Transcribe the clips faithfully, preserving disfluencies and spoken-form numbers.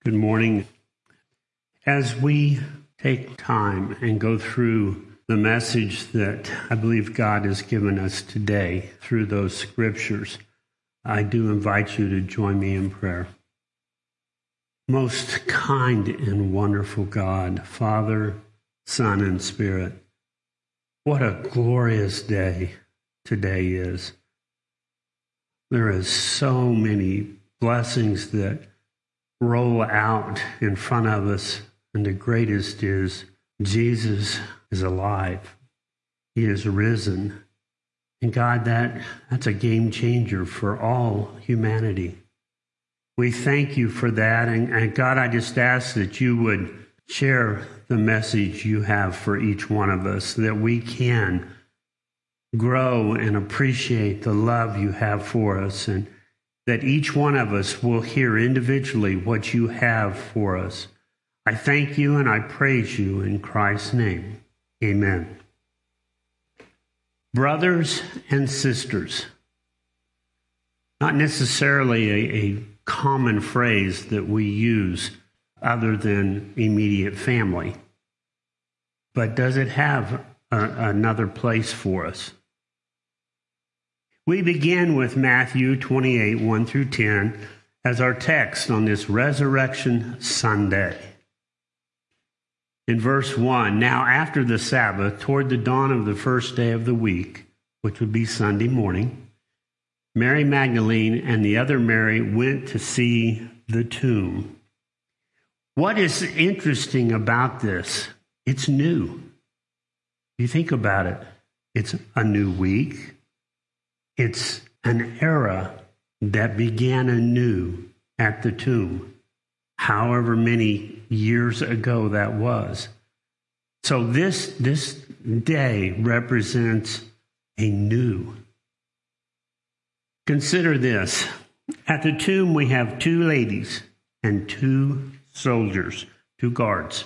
Good morning. As we take time and go through the message that I believe God has given us today through those scriptures, I do invite you to join me in prayer. Most kind and wonderful God, Father, Son, and Spirit, what a glorious day today is. There is so many blessings that roll out in front of us, and the greatest is Jesus is alive. He is risen. And God, that, that's a game changer for all humanity. We thank you for that. And, and God, I just ask that you would share the message you have for each one of us, that we can grow and appreciate the love you have for us, and that each one of us will hear individually what you have for us. I thank you and I praise you in Christ's name. Amen. Brothers and sisters, not necessarily a, a common phrase that we use other than immediate family, but does it have a, another place for us? We begin with Matthew twenty-eight, one through ten, as our text on this Resurrection Sunday. In verse one, now after the Sabbath, toward the dawn of the first day of the week, which would be Sunday morning, Mary Magdalene and the other Mary went to see the tomb. What is interesting about this? It's new. You think about it. It's a new week. It's an era that began anew at the tomb, however many years ago that was. So this, this day represents a new. Consider this. At the tomb, we have two ladies and two soldiers, two guards.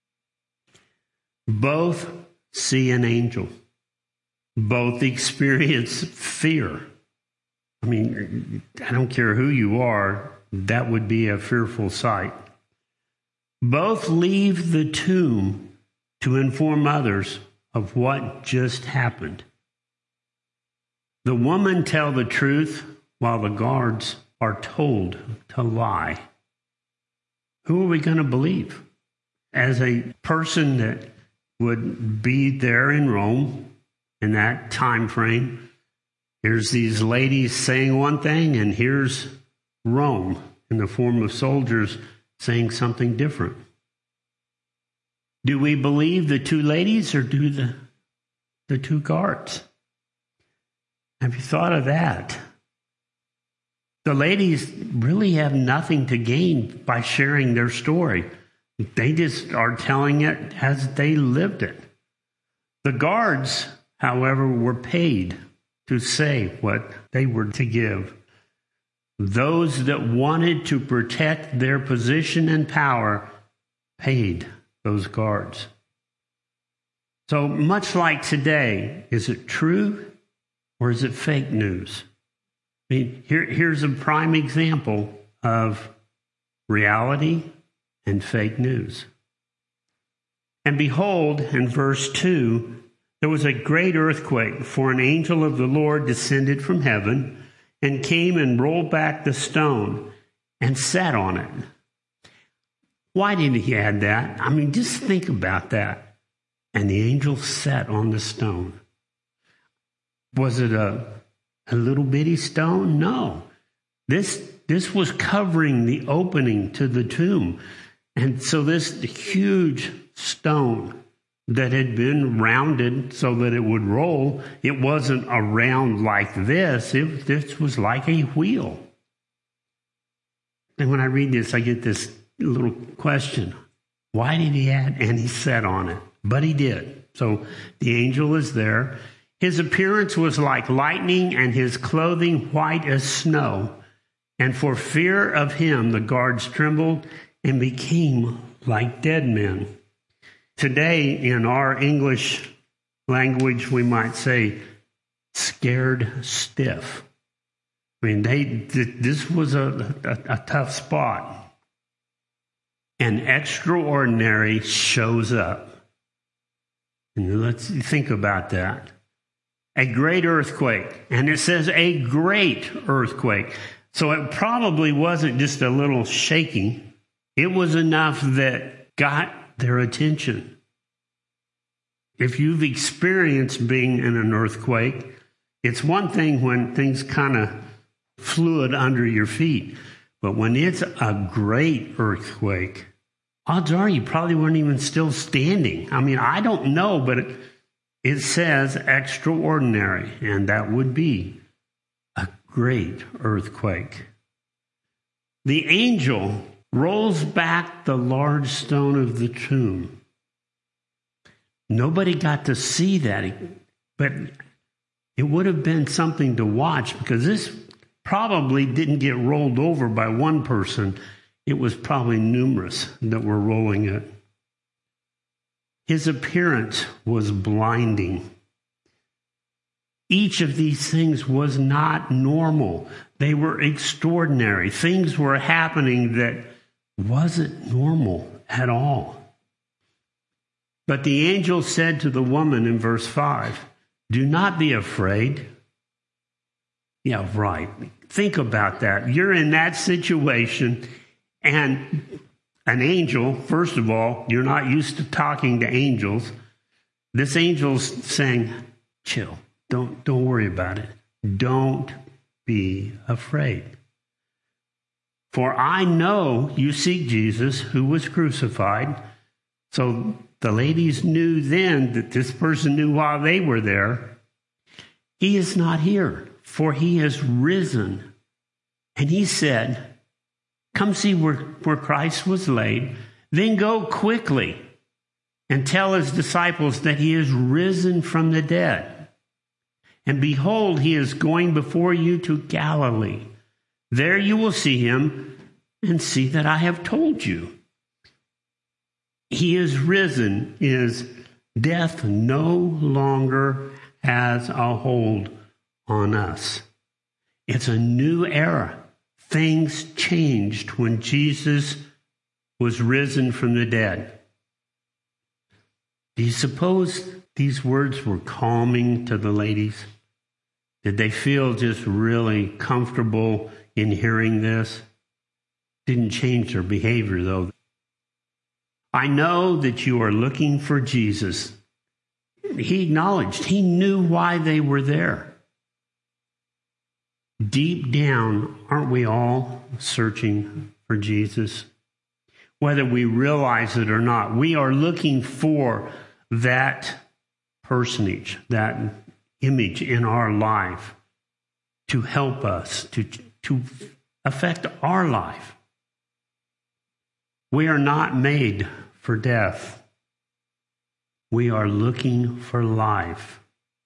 Both see an angel. Both experience fear. I mean, I don't care who you are, that would be a fearful sight. Both leave the tomb to inform others of what just happened. The women tell the truth while the guards are told to lie. Who are we going to believe? As a person that would be there in Rome, in that time frame, here's these ladies saying one thing, and here's Rome in the form of soldiers saying something different. Do we believe the two ladies or do the, the two guards? Have you thought of that? The ladies really have nothing to gain by sharing their story. They just are telling it as they lived it. The guards, however, were paid to say what they were to give. Those that wanted to protect their position and power paid those guards. So much like today, is it true or is it fake news? I mean, here, here's a prime example of reality and fake news. And behold, in verse two, there was a great earthquake, for an angel of the Lord descended from heaven and came and rolled back the stone and sat on it. Why did he add that? I mean, just think about that. And the angel sat on the stone. Was it a, a little bitty stone? No. This, this was covering the opening to the tomb. And so this huge stone that had been rounded so that it would roll, it wasn't a round like this. It, this was like a wheel. And when I read this, I get this little question. Why did he add? And he sat on it. But he did. So the angel is there. His appearance was like lightning and his clothing white as snow. And for fear of him, the guards trembled and became like dead men. Today, in our English language, we might say scared stiff. I mean, they this was a, a, a tough spot. and extraordinary shows up. And let's think about that. A great earthquake. And it says a great earthquake. So it probably wasn't just a little shaking. It was enough that got their attention. If you've experienced being in an earthquake, it's one thing when things kind of fluid under your feet. But when it's a great earthquake, odds are you probably weren't even still standing. I mean, I don't know, but it, it says extraordinary, and that would be a great earthquake. The angel rolls back the large stone of the tomb. Nobody got to see that, but it would have been something to watch, because this probably didn't get rolled over by one person. It was probably numerous that were rolling it. His appearance was blinding. Each of these things was not normal. They were extraordinary. Things were happening that wasn't normal at all. But the angel said to the woman in verse five, "Do not be afraid." Yeah, right. Think about that. You're in that situation, and an angel, first of all, you're not used to talking to angels. This angel's saying, chill. Don't, don't worry about it. Don't be afraid. For I know you seek Jesus who was crucified. So the ladies knew then that this person knew while they were there. He is not here, for he has risen. And he said, come see where, where Christ was laid, then go quickly and tell his disciples that he is risen from the dead. And behold, he is going before you to Galilee. There you will see him, and see that I have told you. He is risen, is death no longer has a hold on us. It's a new era. Things changed when Jesus was risen from the dead. Do you suppose these words were calming to the ladies? Did they feel just really comfortable in hearing this? Didn't change their behavior, though. I know that you are looking for Jesus. He acknowledged, he knew why they were there. Deep down, aren't we all searching for Jesus? Whether we realize it or not, we are looking for that personage, that image in our life to help us, to, to affect our life. We are not made for death. We are looking for life.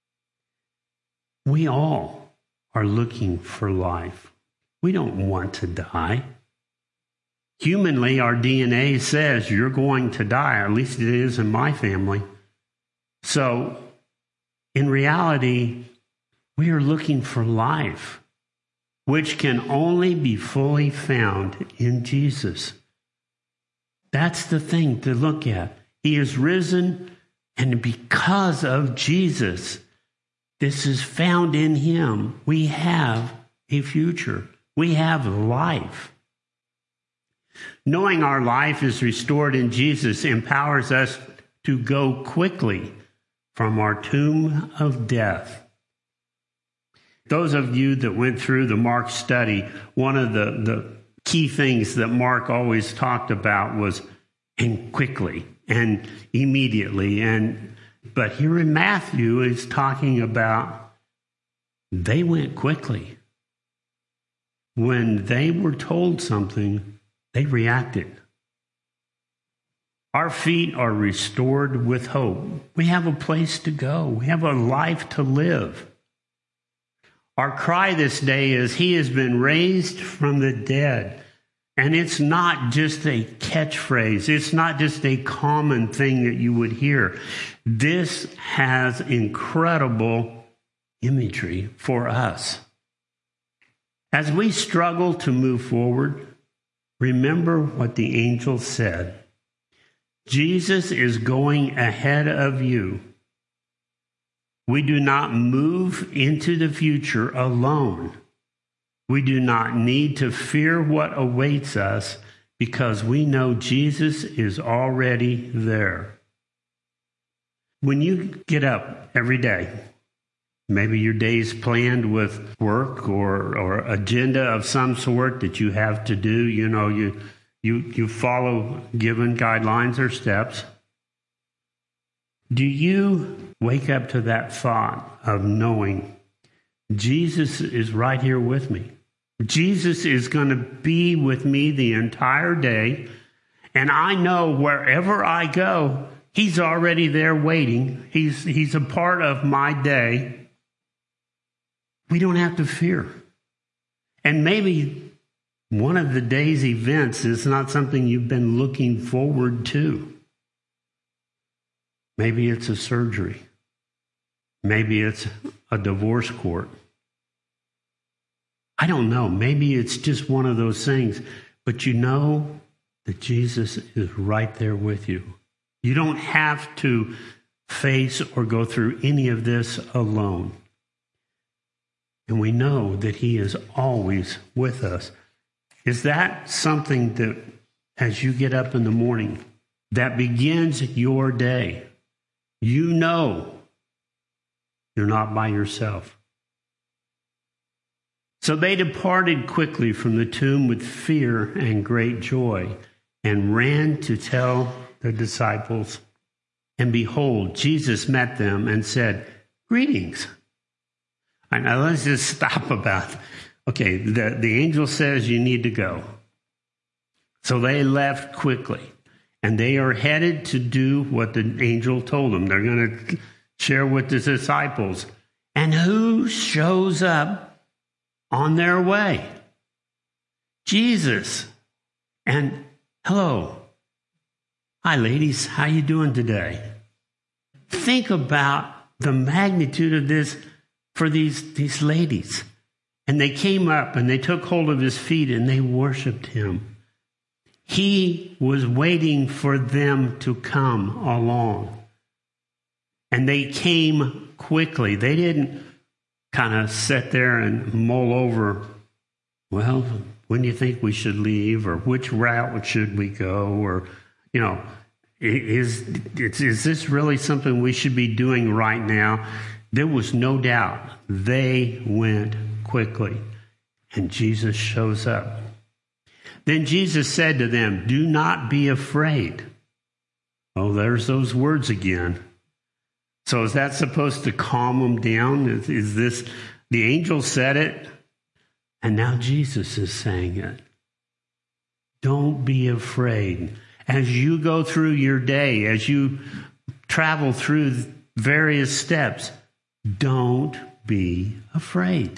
We all are looking for life. We don't want to die. Humanly, our D N A says you're going to die. At least it is in my family. So, in reality, we are looking for life, which can only be fully found in Jesus. That's the thing to look at. He is risen, and because of Jesus, this is found in him. We have a future. We have life. Knowing our life is restored in Jesus empowers us to go quickly from our tomb of death. Those of you that went through the Mark study, one of the, the key things that Mark always talked about was and quickly and immediately. And but here in Matthew is talking about they went quickly. When they were told something, they reacted. Our feet are restored with hope. We have a place to go. We have a life to live. Our cry this day is, he has been raised from the dead. And it's not just a catchphrase. It's not just a common thing that you would hear. This has incredible imagery for us. As we struggle to move forward, remember what the angel said. Jesus is going ahead of you. We do not move into the future alone. We do not need to fear what awaits us because we know Jesus is already there. When you get up every day, maybe your day's planned with work or, or agenda of some sort that you have to do, you know, you, you, you follow given guidelines or steps. Do you wake up to that thought of knowing Jesus is right here with me? Jesus is going to be with me the entire day, and I know wherever I go, he's already there waiting. He's, he's a part of my day. We don't have to fear. And maybe one of the day's events is not something you've been looking forward to. Maybe it's a surgery. Maybe it's a divorce court. I don't know. Maybe it's just one of those things. But you know that Jesus is right there with you. You don't have to face or go through any of this alone. And we know that he is always with us. Is that something that, as you get up in the morning, that begins your day, you know you're not by yourself? So they departed quickly from the tomb with fear and great joy and ran to tell the disciples. And behold, Jesus met them and said, "Greetings." All right, now let's just stop about, okay, the, the angel says you need to go. So they left quickly, and they are headed to do what the angel told them. They're going to share with the disciples. And who shows up on their way? Jesus. And hello. Hi, ladies. How you doing today? Think about the magnitude of this for these, these ladies. And they came up and they took hold of his feet and they worshiped him. He was waiting for them to come along. And they came quickly. They didn't kind of sit there and mull over, well, when do you think we should leave? Or which route should we go? Or, you know, is, is this really something we should be doing right now? There was no doubt. They went quickly. And Jesus shows up. Then Jesus said to them, "Do not be afraid." Oh, there's those words again. So is that supposed to calm them down? Is, is this, the angel said it, and now Jesus is saying it. Don't be afraid. As you go through your day, as you travel through various steps, don't be afraid.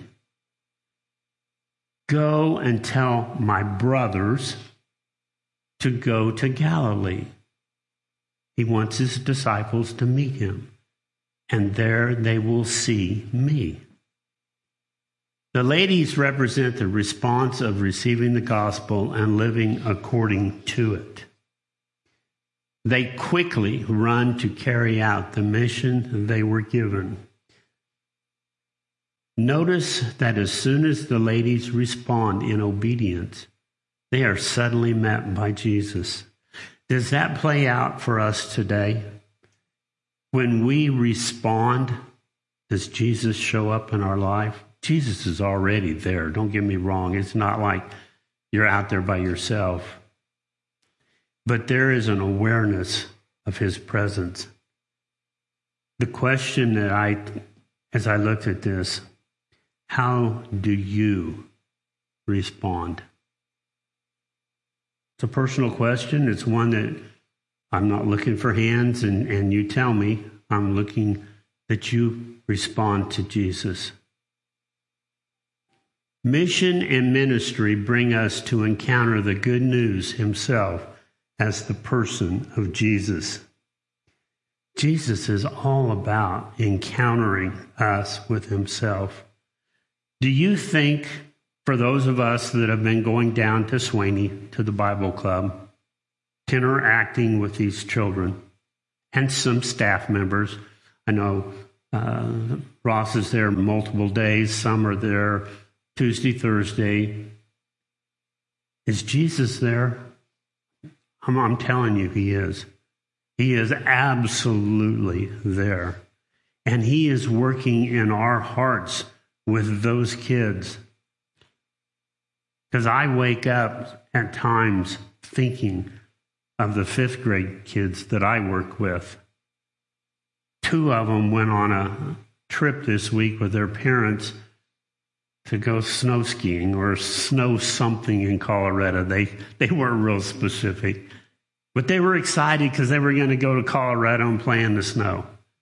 Go and tell my brothers to go to Galilee. He wants his disciples to meet him, and there they will see me. The ladies represent the response of receiving the gospel and living according to it. They quickly run to carry out the mission they were given. Notice that as soon as the ladies respond in obedience, they are suddenly met by Jesus. Does that play out for us today? When we respond, does Jesus show up in our life? Jesus is already there. Don't get me wrong. It's not like you're out there by yourself. But there is an awareness of his presence. The question that I, as I looked at this, how do you respond? It's a personal question. It's one that I'm not looking for hands, and, and you tell me. I'm looking that you respond to Jesus. Mission and ministry bring us to encounter the good news himself as the person of Jesus. Jesus is all about encountering us with himself. Do you think For those of us that have been going down to Swaney, to the Bible Club, interacting with these children and some staff members, I know uh, Ross is there multiple days. Some are there Tuesday, Thursday. Is Jesus there? I'm, I'm telling you, he is. He is absolutely there. And he is working in our hearts with those kids. Because I wake up at times thinking of the fifth grade kids that I work with. Two of them went on a trip this week with their parents to go snow skiing or snow something in Colorado. They, they weren't real specific. But they were excited because they were going to go to Colorado and play in the snow.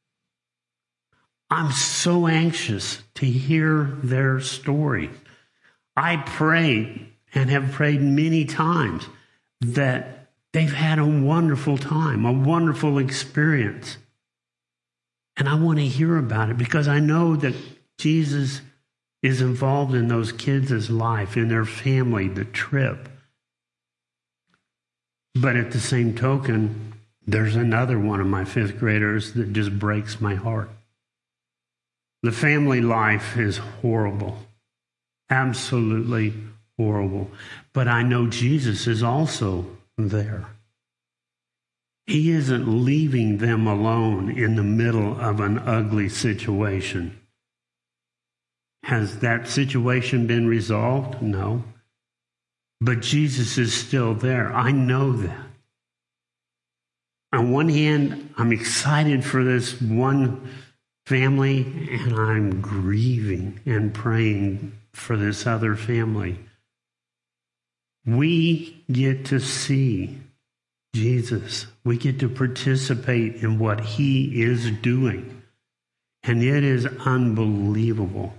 I'm so anxious to hear their story. I pray and have prayed many times that they've had a wonderful time, a wonderful experience. And I want to hear about it because I know that Jesus is involved in those kids' life, in their family, the trip. But at the same token, there's another one of my fifth graders that just breaks my heart. The family life is horrible, absolutely horrible. But I know Jesus is also there. He isn't leaving them alone in the middle of an ugly situation. Has that situation been resolved? No. But Jesus is still there. I know that. On one hand, I'm excited for this one family, and I'm grieving and praying for this other family. We get to see Jesus. We get to participate in what he is doing. And it is unbelievable.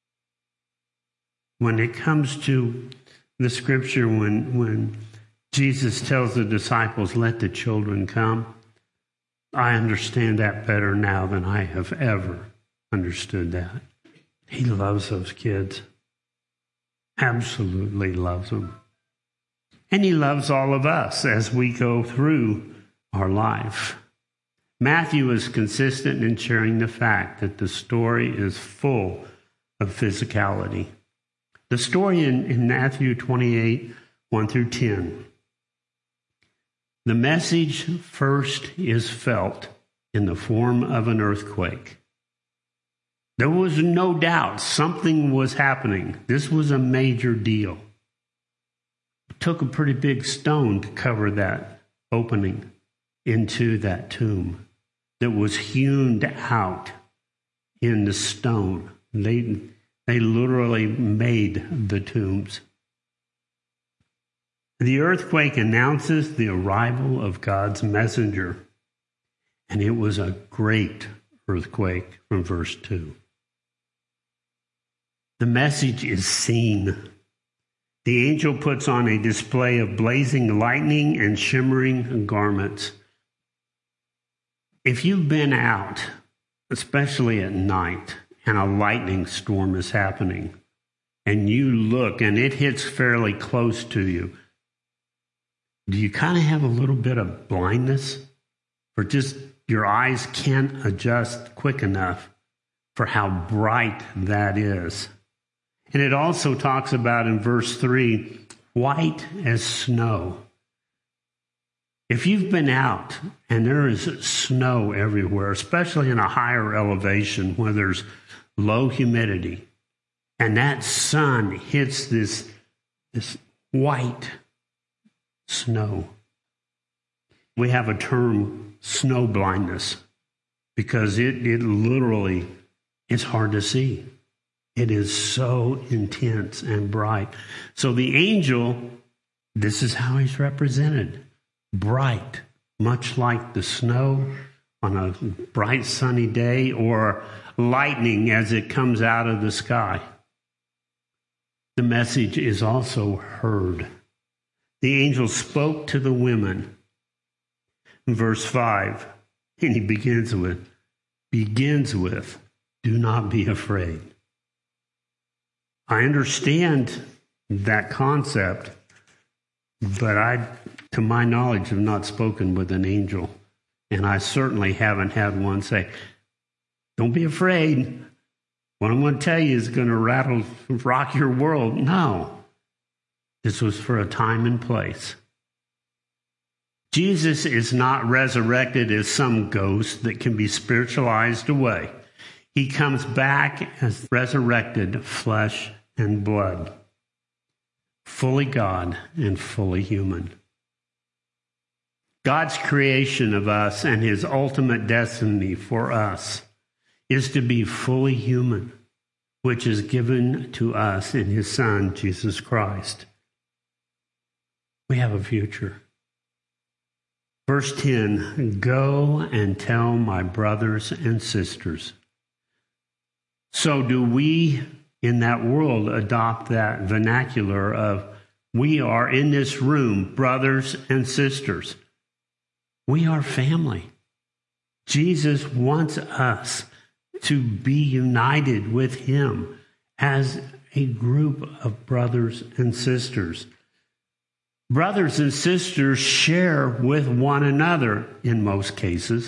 When it comes to the scripture, when, when Jesus tells the disciples, let the children come, I understand that better now than I have ever understood that. He loves those kids. Absolutely loves them. And he loves all of us as we go through our life. Matthew is consistent in sharing the fact that the story is full of physicality. The story in, in Matthew twenty-eight, one through ten. The message first is felt in the form of an earthquake. There was no doubt something was happening. This was a major deal. It took a pretty big stone to cover that opening into that tomb that was hewn out in the stone. They, they literally made the tombs. The earthquake announces the arrival of God's messenger, and it was a great earthquake from verse two. The message is seen. The angel puts on a display of blazing lightning and shimmering garments. If you've been out, especially at night, and a lightning storm is happening, and you look and it hits fairly close to you, do you kind of have a little bit of blindness? Or just your eyes can't adjust quick enough for how bright that is? And it also talks about in verse three, white as snow. If you've been out and there is snow everywhere, especially in a higher elevation where there's low humidity, and that sun hits this, this white snow. We have a term, snow blindness, because it, it literally is hard to see. It is so intense and bright. So the angel, this is how he's represented. Bright, much like the snow on a bright sunny day, or lightning as it comes out of the sky. The message is also heard. The angel spoke to the women. In verse five, and he begins with, begins with, do not be afraid. I understand that concept, but I, to my knowledge, have not spoken with an angel. And I certainly haven't had one say, don't be afraid. What I'm going to tell you is going to rattle, rock your world. No. This was for a time and place. Jesus is not resurrected as some ghost that can be spiritualized away. He comes back as resurrected flesh and blood, fully God and fully human. God's creation of us and his ultimate destiny for us is to be fully human, which is given to us in his Son, Jesus Christ. We have a future. Verse ten, go and tell my brothers and sisters. So do we in that world adopt that vernacular of we are in this room, brothers and sisters. We are family. Jesus wants us to be united with him as a group of brothers and sisters. Brothers and sisters share with one another in most cases.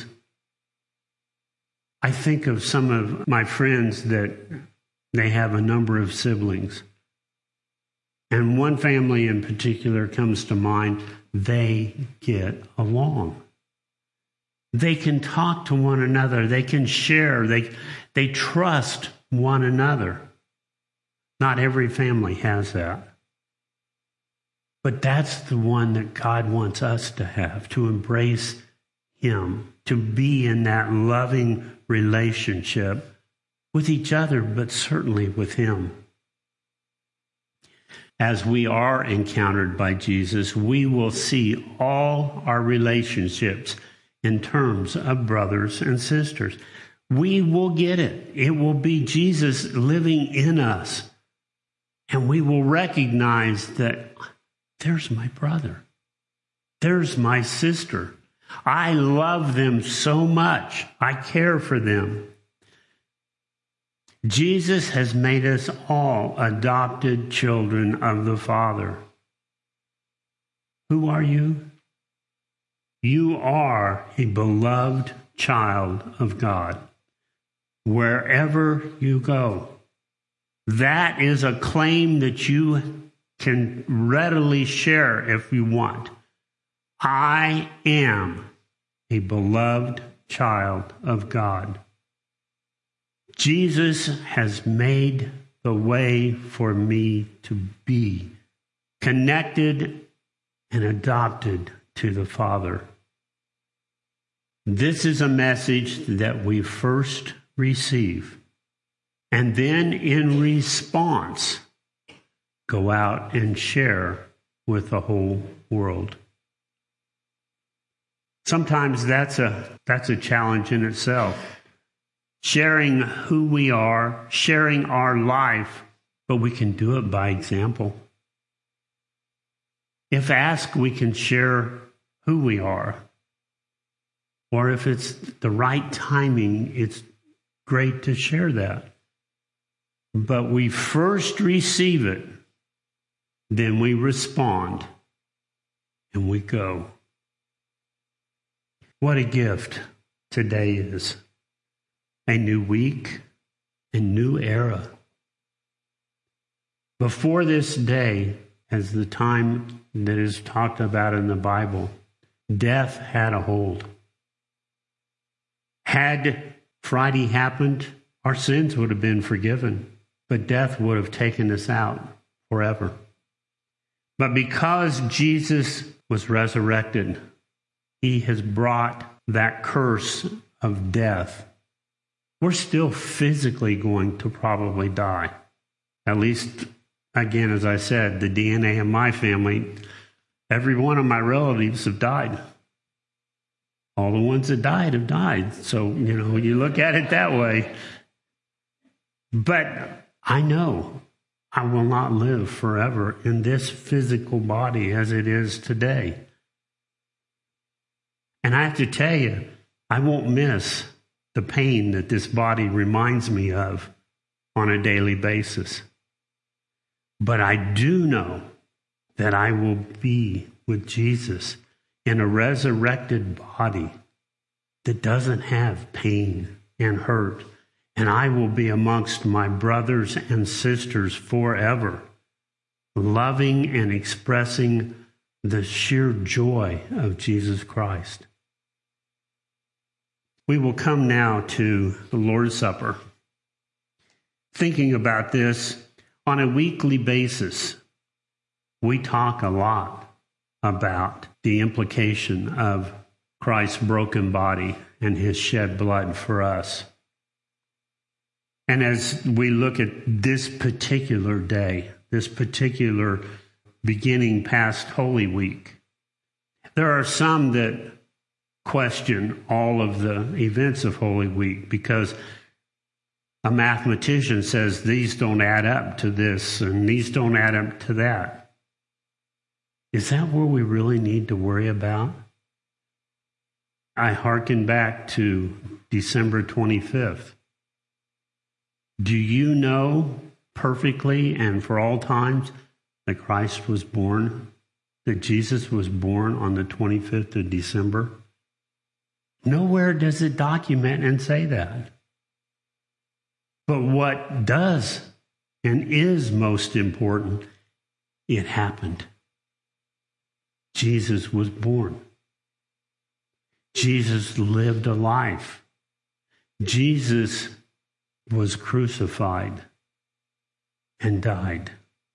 I think of some of my friends that they have a number of siblings. And one family in particular comes to mind. They get along. They can talk to one another. They can share. They, they trust one another. Not every family has that. But that's the one that God wants us to have, to embrace him, to be in that loving relationship with each other, but certainly with him. As we are encountered by Jesus, we will see all our relationships in terms of brothers and sisters. We will get it. It will be Jesus living in us. And we will recognize that there's my brother. There's my sister. I love them so much. I care for them. Jesus has made us all adopted children of the Father. Who are you? You are a beloved child of God. Wherever you go, that is a claim that you can readily share if you want. I am a beloved child of God. Jesus has made the way for me to be connected and adopted to the Father. This is a message that we first receive, and then in response, go out and share with the whole world. Sometimes that's a that's a challenge in itself. Sharing who we are, sharing our life, but we can do it by example. If asked, we can share who we are. Or if it's the right timing, it's great to share that. But we first receive it, then we respond, and we go. What a gift today is. A new week, a new era. Before this day, as the time that is talked about in the Bible, death had a hold. Had Friday happened, our sins would have been forgiven, but death would have taken us out forever. But because Jesus was resurrected, he has brought that curse of death. We're still physically going to probably die. At least, again, as I said, the D N A of my family, every one of my relatives have died. All the ones that died have died. So, you know, you look at it that way. But I know I will not live forever in this physical body as it is today. And I have to tell you, I won't miss the pain that this body reminds me of on a daily basis. But I do know that I will be with Jesus in a resurrected body that doesn't have pain and hurt. And I will be amongst my brothers and sisters forever, loving and expressing the sheer joy of Jesus Christ. We will come now to the Lord's Supper. Thinking about this on a weekly basis, we talk a lot about the implication of Christ's broken body and his shed blood for us. And as we look at this particular day, this particular beginning past Holy Week, there are some that question all of the events of Holy Week because a mathematician says these don't add up to this and these don't add up to that. Is that what we really need to worry about? I hearken back to December twenty-fifth. Do you know perfectly and for all times that Christ was born, that Jesus was born on the twenty-fifth of December? Nowhere does it document and say that. But what does and is most important, it happened. Jesus was born. Jesus lived a life. Jesus was crucified and died.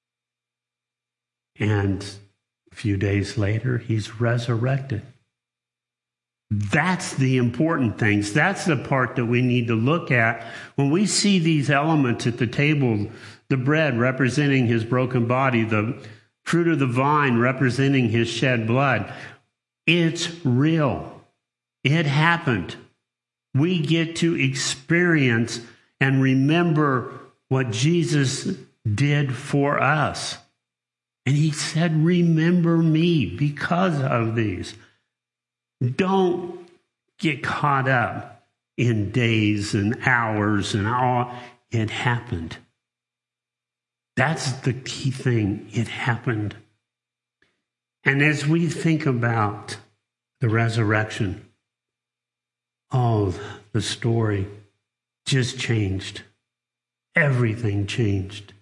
And a few days later, he's resurrected. That's the important things. That's the part that we need to look at. When we see these elements at the table, the bread representing his broken body, the fruit of the vine representing his shed blood, it's real. It happened. We get to experience and remember what Jesus did for us. And he said, remember me because of these. Don't get caught up in days and hours and all. It happened. That's the key thing. It happened. And as we think about the resurrection, oh, the story just changed. Everything changed.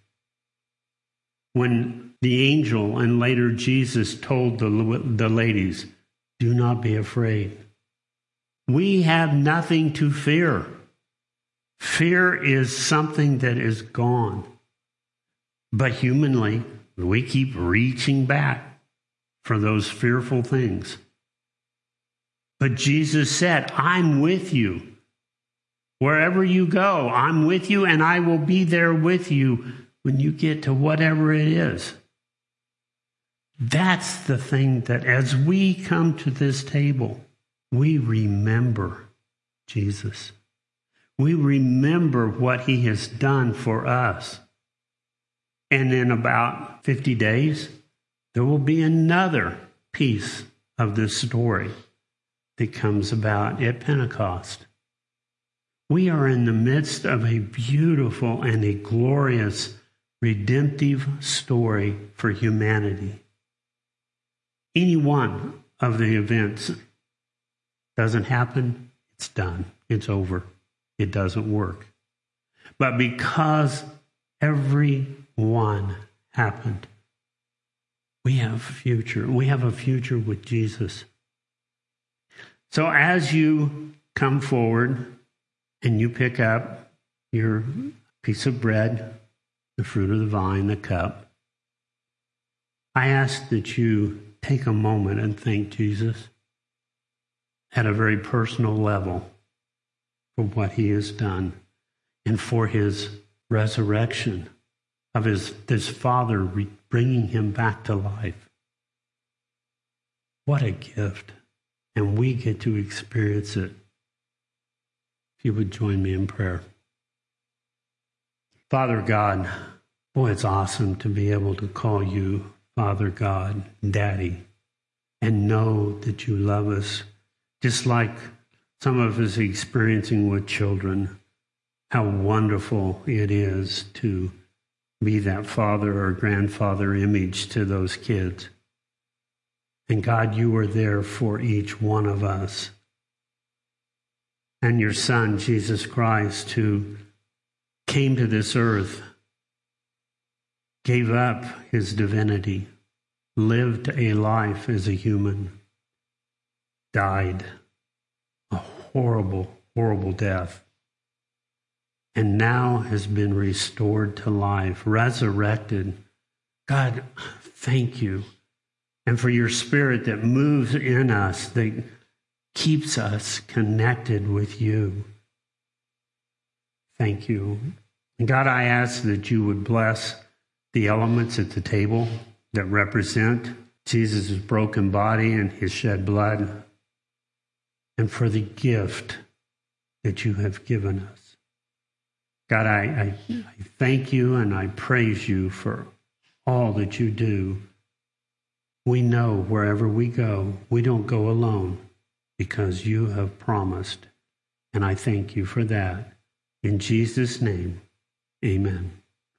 When the angel and later Jesus told the, the ladies, do not be afraid. We have nothing to fear. Fear is something that is gone. But humanly, we keep reaching back for those fearful things. But Jesus said, I'm with you. Wherever you go, I'm with you, and I will be there with you when you get to whatever it is. That's the thing that as we come to this table, we remember Jesus. We remember what he has done for us. And in about fifty days, there will be another piece of this story that comes about at Pentecost. We are in the midst of a beautiful and a glorious redemptive story for humanity. Any one of the events doesn't happen, it's done. It's over. It doesn't work. But because every one happened, we have a future. We have a future with Jesus. So as you come forward and you pick up your piece of bread, the fruit of the vine, the cup, I ask that you take a moment and thank Jesus at a very personal level for what he has done and for his resurrection of his, his Father re- bringing him back to life. What a gift. And we get to experience it. If you would join me in prayer. Father God, boy, it's awesome to be able to call you Father God, Daddy, and know that you love us, just like some of us experiencing with children, how wonderful it is to be that father or grandfather image to those kids. And God, you are there for each one of us. And your Son, Jesus Christ, who came to this earth, gave up his divinity, lived a life as a human, died a horrible, horrible death, and now has been restored to life, resurrected. God, thank you. And for your Spirit that moves in us, that keeps us connected with you. Thank you. And God, I ask that you would bless the elements at the table that represent Jesus' broken body and his shed blood, and for the gift that you have given us. God, I, I, I thank you and I praise you for all that you do. We know wherever we go, we don't go alone because you have promised. And I thank you for that. In Jesus' name, amen.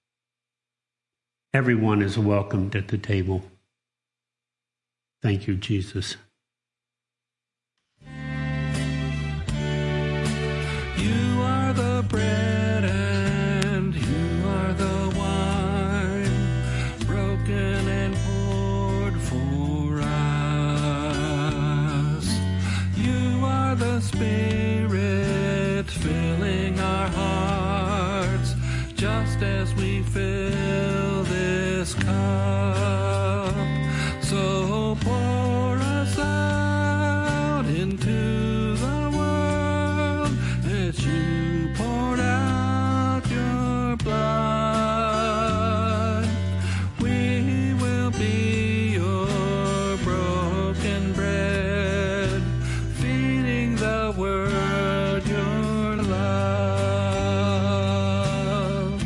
Everyone is welcomed at the table. Thank you, Jesus. You are the bread and you are the wine, broken and poured for us. You are the Spirit filling our hearts, just as we fill this cup. So pour us out into the world as you poured out your blood. We will be your broken bread, feeding the world your love.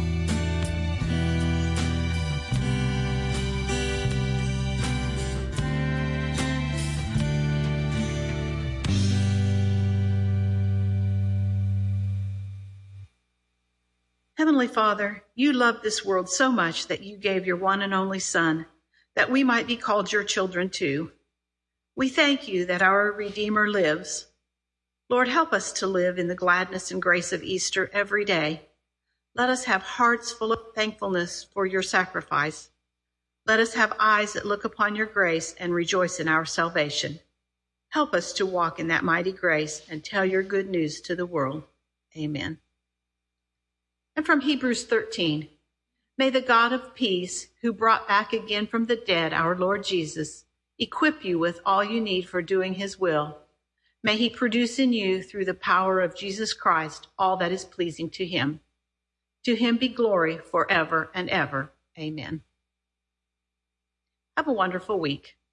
Heavenly Father, you love this world so much that you gave your one and only Son, that we might be called your children too. We thank you that our Redeemer lives. Lord, help us to live in the gladness and grace of Easter every day. Let us have hearts full of thankfulness for your sacrifice. Let us have eyes that look upon your grace and rejoice in our salvation. Help us to walk in that mighty grace and tell your good news to the world. Amen. And from Hebrews thirteen, may the God of peace, who brought back again from the dead our Lord Jesus, equip you with all you need for doing his will. May he produce in you, through the power of Jesus Christ, all that is pleasing to him. To him be glory forever and ever. Amen. Have a wonderful week.